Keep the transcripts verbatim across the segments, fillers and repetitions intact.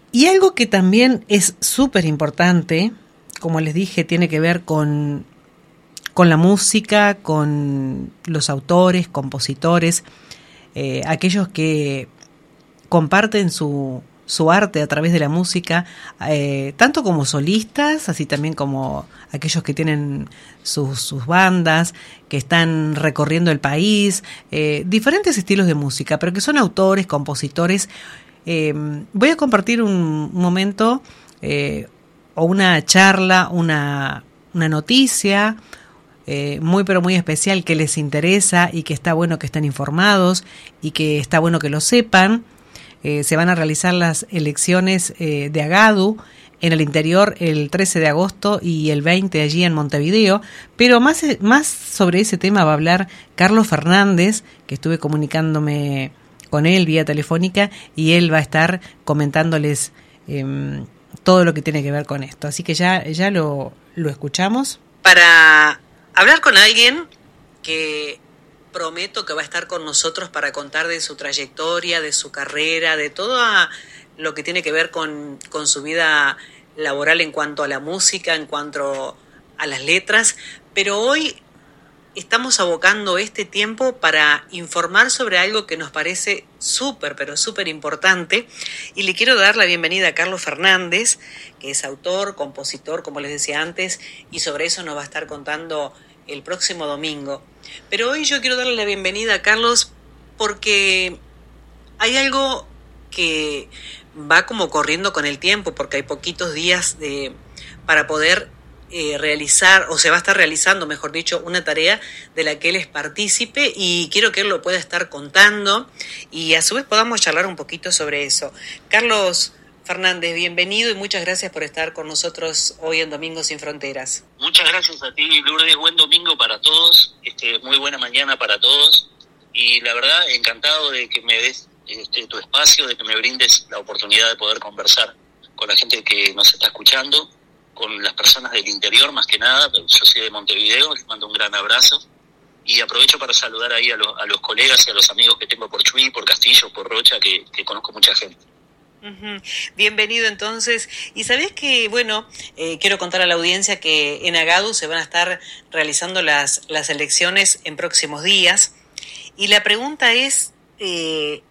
Y algo que también es súper importante, como les dije, tiene que ver con, con la música, con los autores, compositores, eh, aquellos que comparten su, su arte a través de la música, eh, tanto como solistas, así también como aquellos que tienen sus, sus bandas, que están recorriendo el país, eh, diferentes estilos de música, pero que son autores, compositores. Eh, voy a compartir un, un momento eh, o una charla, una, una noticia eh, muy pero muy especial que les interesa y que está bueno que estén informados y que está bueno que lo sepan. Eh, se van a realizar las elecciones eh, de Agadu en el interior el trece de agosto y el veinte allí en Montevideo, pero más, más sobre ese tema va a hablar Carlos Fernández, que estuve comunicándome con él vía telefónica y él va a estar comentándoles eh, todo lo que tiene que ver con esto. Así que ya, ya lo, lo escuchamos. Para hablar con alguien que prometo que va a estar con nosotros para contar de su trayectoria, de su carrera, de todo lo que tiene que ver con, con su vida laboral en cuanto a la música, en cuanto a las letras, pero hoy estamos abocando este tiempo para informar sobre algo que nos parece súper, pero súper importante, y le quiero dar la bienvenida a Carlos Fernández, que es autor, compositor, como les decía antes, y sobre eso nos va a estar contando el próximo domingo. Pero hoy yo quiero darle la bienvenida a Carlos porque hay algo que va como corriendo con el tiempo, porque hay poquitos días de, para poder Eh, realizar, o se va a estar realizando, mejor dicho, una tarea de la que él es partícipe, y quiero que él lo pueda estar contando y a su vez podamos charlar un poquito sobre eso. Carlos Fernández, bienvenido y muchas gracias por estar con nosotros hoy en Domingo Sin Fronteras. Muchas gracias a ti, Lourdes. Buen domingo para todos, este, muy buena mañana para todos, y la verdad encantado de que me des este, tu espacio, de que me brindes la oportunidad de poder conversar con la gente que nos está escuchando, con las personas del interior más que nada. Yo soy de Montevideo, les mando un gran abrazo y aprovecho para saludar ahí a, lo, a los colegas y a los amigos que tengo por Chuy, por Castillo, por Rocha, que, que conozco mucha gente. Uh-huh. Bienvenido entonces. Y sabés que, bueno, eh, quiero contar a la audiencia que en Agadu se van a estar realizando las, las elecciones en próximos días, y la pregunta es, eh,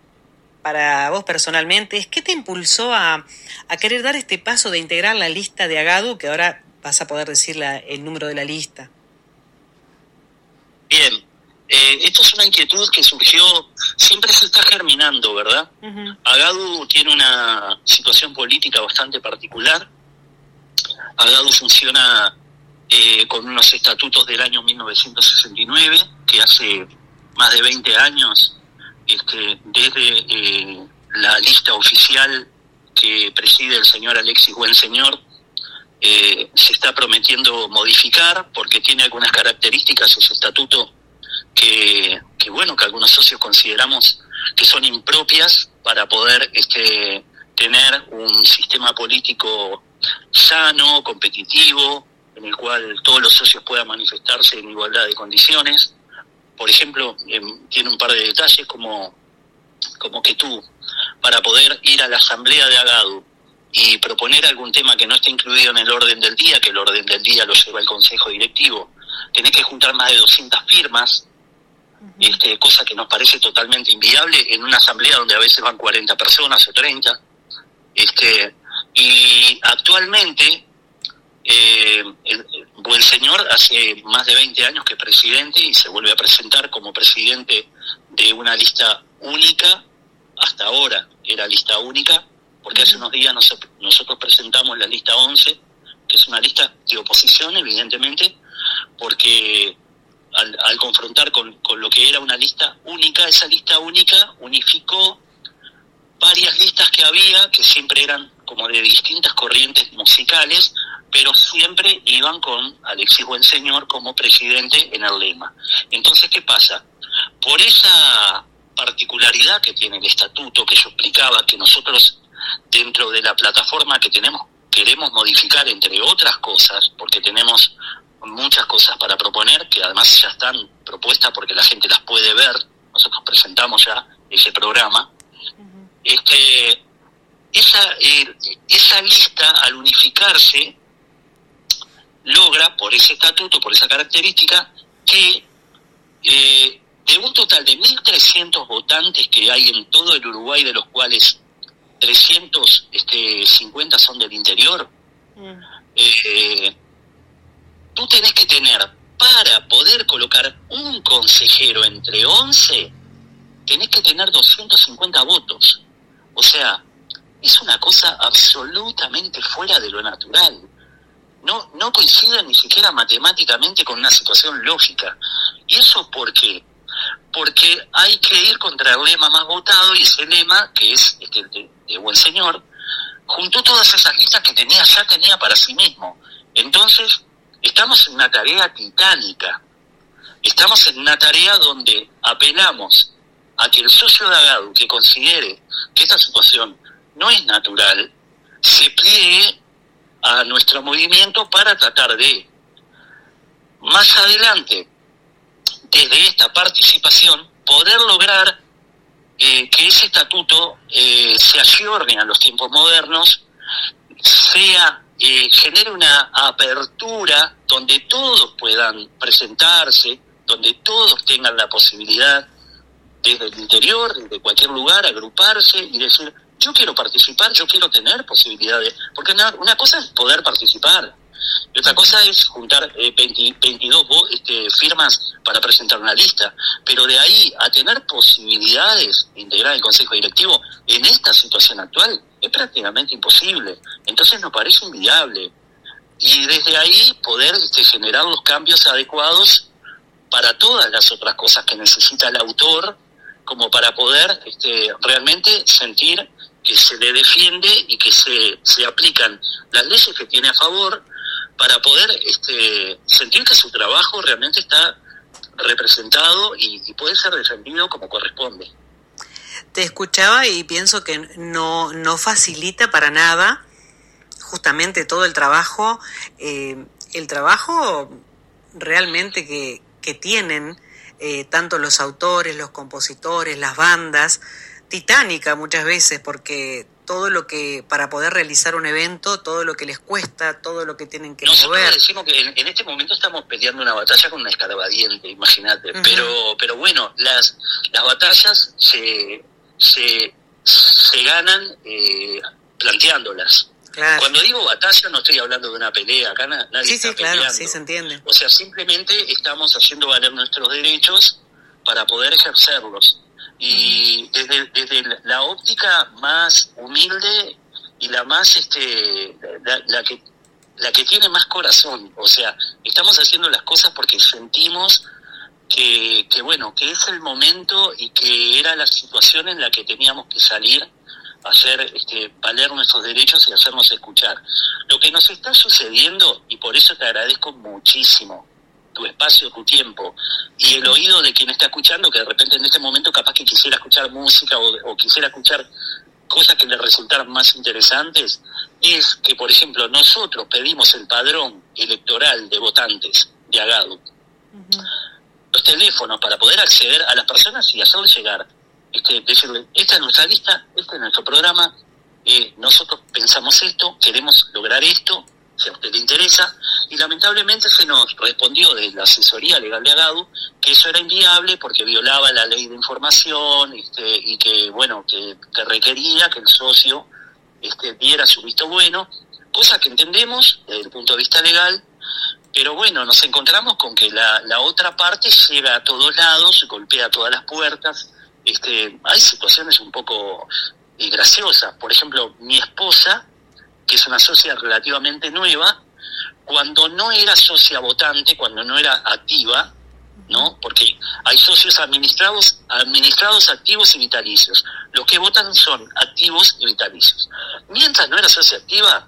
para vos personalmente, es ¿qué te impulsó a, a querer dar este paso de integrar la lista de Agadu, que ahora vas a poder decir la, el número de la lista? Bien, eh, esto es una inquietud que surgió, siempre se está germinando, ¿verdad? Uh-huh. Agadu tiene una situación política bastante particular. Agadu funciona eh, con unos estatutos del año mil novecientos sesenta y nueve, que hace más de veinte años, Este, desde eh, la lista oficial que preside el señor Alexis Buenseñor, eh, se está prometiendo modificar porque tiene algunas características ese estatuto que, que bueno, que algunos socios consideramos que son impropias para poder este, tener un sistema político sano, competitivo, en el cual todos los socios puedan manifestarse en igualdad de condiciones. Por ejemplo, eh, tiene un par de detalles como, como que tú, para poder ir a la asamblea de Agadu y proponer algún tema que no esté incluido en el orden del día, que el orden del día lo lleva el consejo directivo, tenés que juntar más de doscientas firmas, uh-huh. este, cosa que nos parece totalmente inviable en una asamblea donde a veces van cuarenta personas o treinta. Este, y actualmente Eh, el, el Buenseñor hace más de veinte años que es presidente y se vuelve a presentar como presidente de una lista única. Hasta ahora era lista única, porque hace unos días nos, nosotros presentamos la lista once, que es una lista de oposición, evidentemente, porque al, al confrontar con, con lo que era una lista única, esa lista única unificó varias listas que había, que siempre eran como de distintas corrientes musicales, pero siempre iban con Alexis Buenseñor como presidente en el lema. Entonces, ¿qué pasa? Por esa particularidad que tiene el estatuto, que yo explicaba, que nosotros dentro de la plataforma que tenemos queremos modificar, entre otras cosas, porque tenemos muchas cosas para proponer, que además ya están propuestas porque la gente las puede ver, nosotros presentamos ya ese programa, uh-huh. este esa, eh, esa lista, al unificarse, logra, por ese estatuto, por esa característica, que eh, de un total de mil trescientos votantes que hay en todo el Uruguay, de los cuales trescientos cincuenta son del interior, mm. eh, tú tenés que tener, para poder colocar un consejero entre once, tenés que tener doscientos cincuenta votos. O sea, es una cosa absolutamente fuera de lo natural. No, no coincide ni siquiera matemáticamente con una situación lógica. ¿Y eso por qué? Porque hay que ir contra el lema más votado, y ese lema, que es este, de, de Buen Señor, juntó todas esas listas que tenía, ya tenía para sí mismo. Entonces, estamos en una tarea titánica. Estamos en una tarea donde apelamos a que el socio de Agadu, que considere que esta situación no es natural, se pliegue a nuestro movimiento para tratar de, más adelante, desde esta participación, poder lograr eh, que ese estatuto eh, se ayorne a los tiempos modernos, sea eh, genere una apertura donde todos puedan presentarse, donde todos tengan la posibilidad, desde el interior, desde cualquier lugar, agruparse y decir: yo quiero participar, yo quiero tener posibilidades. Porque una, una cosa es poder participar, y otra cosa es juntar eh, veinte, veintidós este, firmas para presentar una lista. Pero de ahí a tener posibilidades de integrar el Consejo Directivo en esta situación actual es prácticamente imposible. Entonces nos parece inviable. Y desde ahí poder este, generar los cambios adecuados para todas las otras cosas que necesita el autor, como para poder este, realmente sentir que se le defiende y que se, se aplican las leyes que tiene a favor, para poder este, sentir que su trabajo realmente está representado y, y puede ser defendido como corresponde. Te escuchaba y pienso que no, no facilita para nada justamente todo el trabajo, eh, el trabajo realmente que, que tienen eh, tanto los autores, los compositores, las bandas, titánica muchas veces, porque todo lo que, para poder realizar un evento, todo lo que les cuesta, todo lo que tienen que Nosotros mover. decimos que en, en este momento estamos peleando una batalla con una escarbadiente, imagínate, uh-huh. pero pero bueno, las las batallas se se, se ganan eh, planteándolas. Claro. Cuando digo batalla no estoy hablando de una pelea, acá nadie sí, está sí, peleando. Claro, sí, se entiende. O sea, simplemente estamos haciendo valer nuestros derechos para poder ejercerlos. Y desde, desde la óptica más humilde y la más este la, la que la que tiene más corazón, o sea, estamos haciendo las cosas porque sentimos que, que bueno, que es el momento y que era la situación en la que teníamos que salir a hacer este valer nuestros derechos y hacernos escuchar. Lo que nos está sucediendo, y por eso te agradezco muchísimo tu espacio, tu tiempo y el oído de quien está escuchando, que de repente en este momento capaz que quisiera escuchar música o, o quisiera escuchar cosas que le resultaran más interesantes, es que, por ejemplo, nosotros pedimos el padrón electoral de votantes de Agadu, uh-huh. los teléfonos para poder acceder a las personas y hacer llegar, este, decirle: esta es nuestra lista, este es nuestro programa, eh, nosotros pensamos esto, queremos lograr esto, si a usted le interesa, y lamentablemente se nos respondió de la asesoría legal de Agadu que eso era inviable porque violaba la ley de información este, y que, bueno, que, que requería que el socio este, diera su visto bueno, cosa que entendemos desde el punto de vista legal, pero bueno, nos encontramos con que la, la otra parte llega a todos lados, golpea todas las puertas. Este, hay situaciones un poco eh, graciosas. Por ejemplo, mi esposa, que es una socia relativamente nueva, cuando no era socia votante, cuando no era activa, ¿no? Porque hay socios administrados, administrados, activos y vitalicios. Los que votan son activos y vitalicios. Mientras no era socia activa,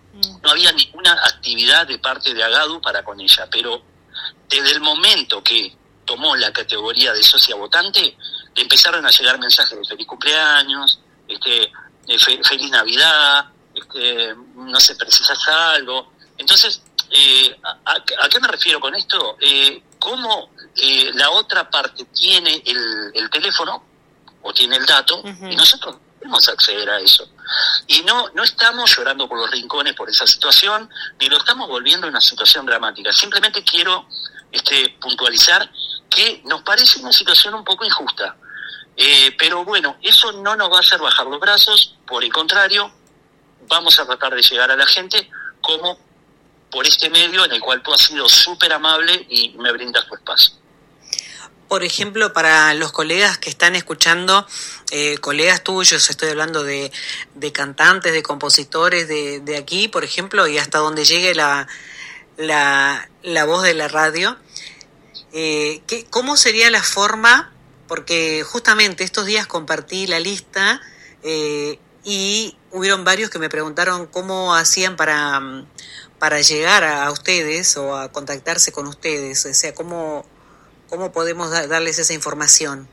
no había ninguna actividad de parte de Agadu para con ella, pero desde el momento que tomó la categoría de socia votante, le empezaron a llegar mensajes de feliz cumpleaños, este, de fe, feliz Navidad, este, no sé, precisas algo. Entonces, eh, a, ¿a qué me refiero con esto? Eh, ¿Cómo eh, la otra parte tiene el, el teléfono o tiene el dato uh-huh. y nosotros podemos acceder a eso. Y no, no estamos llorando por los rincones por esa situación, ni lo estamos volviendo una situación dramática. Simplemente quiero este, puntualizar que nos parece una situación un poco injusta. Eh, pero bueno, eso no nos va a hacer bajar los brazos, por el contrario, vamos a tratar de llegar a la gente como por este medio en el cual tú has sido súper amable y me brindas tu espacio. Por ejemplo, para los colegas que están escuchando, eh, colegas tuyos, estoy hablando de, de cantantes, de compositores de, de aquí, por ejemplo, y hasta donde llegue la, la, la voz de la radio, eh, ¿qué, ¿cómo sería la forma? Porque justamente estos días compartí la lista eh, y hubieron varios que me preguntaron cómo hacían para, para llegar a ustedes o a contactarse con ustedes, o sea, cómo... ¿Cómo podemos da- darles esa información?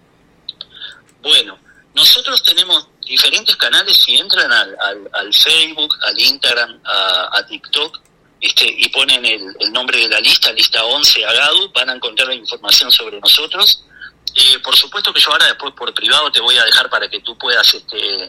Bueno, nosotros tenemos diferentes canales. Si entran al, al, al Facebook, al Instagram, a, a TikTok, este, y ponen el, el nombre de la lista, lista once Agadu, van a encontrar la información sobre nosotros. Eh, por supuesto que yo ahora después por privado te voy a dejar para que tú puedas este,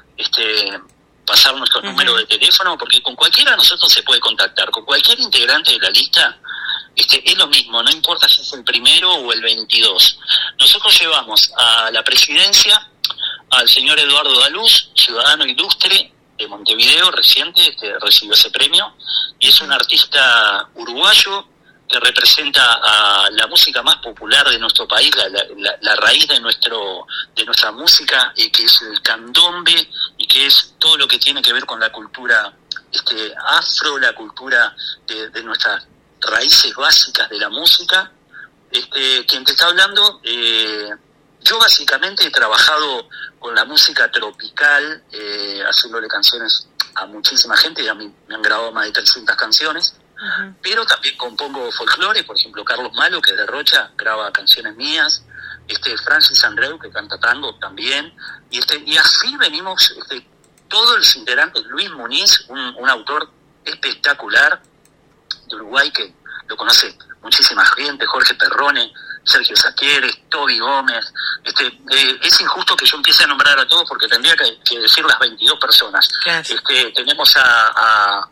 este, pasar nuestro uh-huh. número de teléfono, porque con cualquiera de nosotros se puede contactar, con cualquier integrante de la lista. Este, es lo mismo, no importa si es el primero o el veintidós. Nosotros llevamos a la presidencia al señor Eduardo Daluz, ciudadano ilustre de Montevideo, reciente, este, recibió ese premio, y es un artista uruguayo que representa a la música más popular de nuestro país, la, la, la raíz de nuestro de nuestra música, eh, que es el candombe, y que es todo lo que tiene que ver con la cultura este, afro, la cultura de, de nuestras raíces básicas de la música. Este, quien te está hablando, eh, yo básicamente he trabajado con la música tropical, eh, haciéndole canciones a muchísima gente, y a mí me han grabado más de trescientas canciones, uh-huh. pero también compongo folclore. Por ejemplo, Carlos Malo, que es de Rocha, graba canciones mías, este Francis Andreu, que canta tango también, y este y así venimos, este, todos los integrantes. Luis Muniz, un, un autor espectacular de Uruguay, que lo conoce muchísima gente, Jorge Perrone, Sergio Saquieres, Toby Gómez. Este, eh, es injusto que yo empiece a nombrar a todos porque tendría que, que decir las veintidós personas. Claro. Este, tenemos a, a,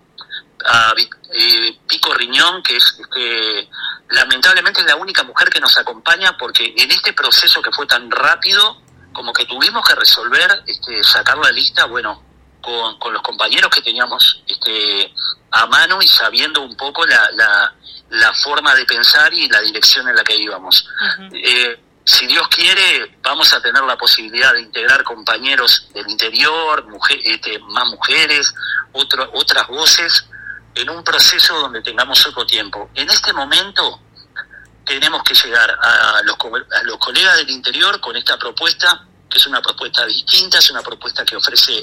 a eh, Pico Riñón, que es este, lamentablemente la única mujer que nos acompaña, porque en este proceso que fue tan rápido, como que tuvimos que resolver este, sacar la lista, bueno, con, con los compañeros que teníamos este, a mano y sabiendo un poco la, la, la forma de pensar y la dirección en la que íbamos. Uh-huh. Eh, si Dios quiere, vamos a tener la posibilidad de integrar compañeros del interior, mujer, este, más mujeres, otro, otras voces, en un proceso donde tengamos otro tiempo. En este momento tenemos que llegar a los, a los colegas del interior con esta propuesta, que es una propuesta distinta, es una propuesta que ofrece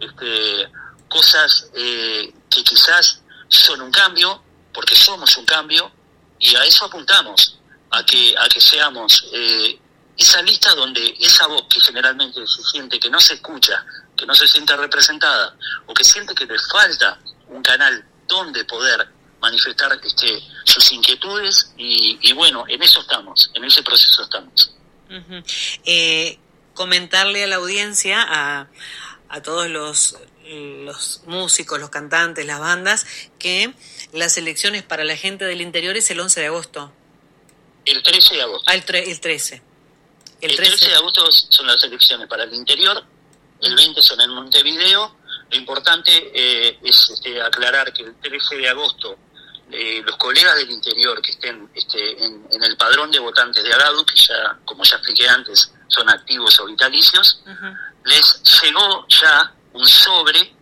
este, cosas eh, que quizás son un cambio, porque somos un cambio, y a eso apuntamos, a que a que seamos eh, esa lista donde esa voz que generalmente se siente que no se escucha, que no se siente representada, o que siente que le falta un canal donde poder manifestar este, sus inquietudes, y, y bueno, en eso estamos, en ese proceso estamos. Uh-huh. Eh, comentarle a la audiencia, a, a todos los, los músicos, los cantantes, las bandas, que las elecciones para la gente del interior es el once de agosto. El trece de agosto. Ah, el, tre- el trece. El, el trece. trece de agosto son las elecciones para el interior, el veinte son en Montevideo. Lo importante eh, es este, aclarar que el trece de agosto eh, los colegas del interior que estén este, en, en el padrón de votantes de Agadu, que ya, como ya expliqué antes, son activos o vitalicios, uh-huh. les llegó ya un sobre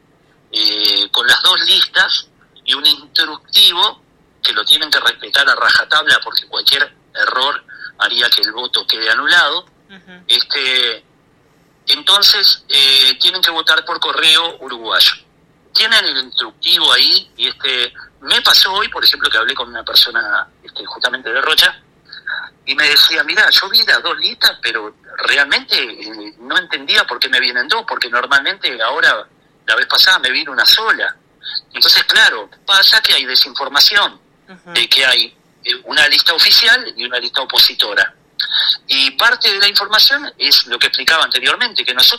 eh, con las dos listas y un instructivo que lo tienen que respetar a rajatabla, porque cualquier error haría que el voto quede anulado. Uh-huh. Este, entonces eh, tienen que votar por correo uruguayo. Tienen el instructivo ahí, y este me pasó hoy, por ejemplo, que hablé con una persona este, justamente de Rocha, y me decía, mira, yo vi las dos listas, pero realmente eh, no entendía por qué me vienen dos, porque normalmente ahora, la vez pasada, me vino una sola. Entonces, claro, pasa que hay desinformación, uh-huh. de que hay una lista oficial y una lista opositora. Y parte de la información es lo que explicaba anteriormente, que nosotros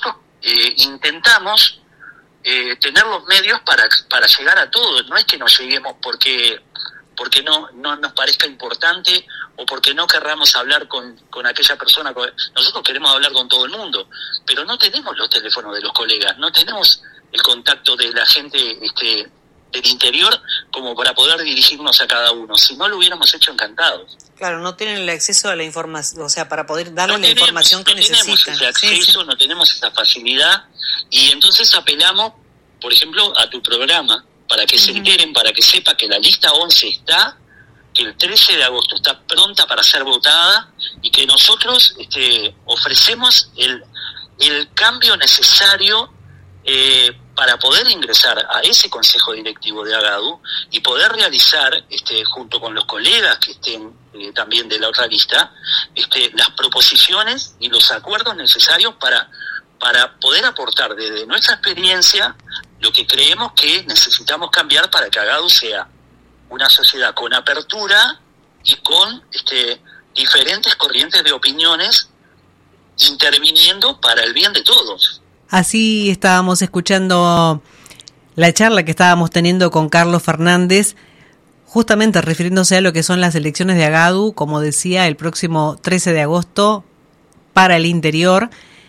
eh, intentamos eh, tener los medios para, para llegar a todos. No es que nos lleguemos porque porque no, no nos parezca importante o porque no querramos hablar con, con aquella persona. Nosotros queremos hablar con todo el mundo, pero no tenemos los teléfonos de los colegas, no tenemos el contacto de la gente este, del interior como para poder dirigirnos a cada uno. Si no, lo hubiéramos hecho encantados. Claro, no tienen el acceso a la información, o sea, para poder darle no la tenemos, información que no necesitan. No tenemos ese acceso, sí, sí. no tenemos esa facilidad, y entonces apelamos, por ejemplo, a tu programa, para que uh-huh. se enteren, para que sepa que la lista once está, que el trece de agosto está pronta para ser votada, y que nosotros este, ofrecemos el, el cambio necesario eh, para poder ingresar a ese consejo directivo de Agadu y poder realizar, este, junto con los colegas que estén eh, también de la otra lista, este, las proposiciones y los acuerdos necesarios para, para poder aportar desde nuestra experiencia lo que creemos que necesitamos cambiar para que Agadu sea una sociedad con apertura y con este, diferentes corrientes de opiniones interviniendo para el bien de todos. Así estábamos escuchando la charla que estábamos teniendo con Carlos Fernández, justamente refiriéndose a lo que son las elecciones de Agadu, como decía, el próximo trece de agosto para el interior.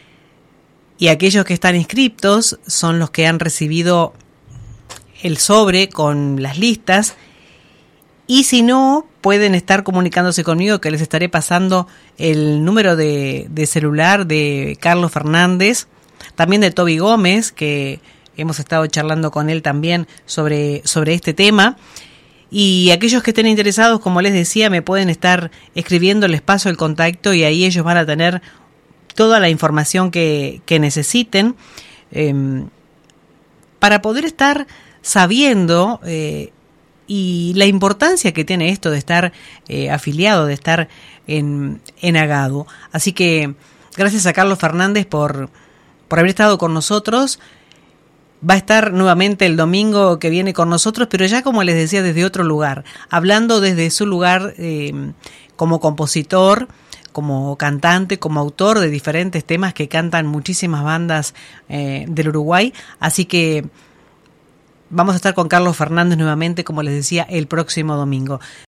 Y aquellos que están inscriptos son los que han recibido el sobre con las listas. Y si no, pueden estar comunicándose conmigo, que les estaré pasando el número de, de celular de Carlos Fernández, también de Toby Gómez, que hemos estado charlando con él también sobre, sobre este tema. Y aquellos que estén interesados, como les decía, me pueden estar escribiendo, les paso el contacto y ahí ellos van a tener toda la información que, que necesiten eh, para poder estar sabiendo eh, y la importancia que tiene esto de estar eh, afiliado, de estar en, en Agadu. Así que gracias a Carlos Fernández por, por haber estado con nosotros. Va a estar nuevamente el domingo que viene con nosotros, pero ya, como les decía, desde otro lugar, hablando desde su lugar eh, como compositor, como cantante, como autor de diferentes temas que cantan muchísimas bandas eh, del Uruguay. Así que vamos a estar con Carlos Fernández nuevamente, como les decía, el próximo domingo.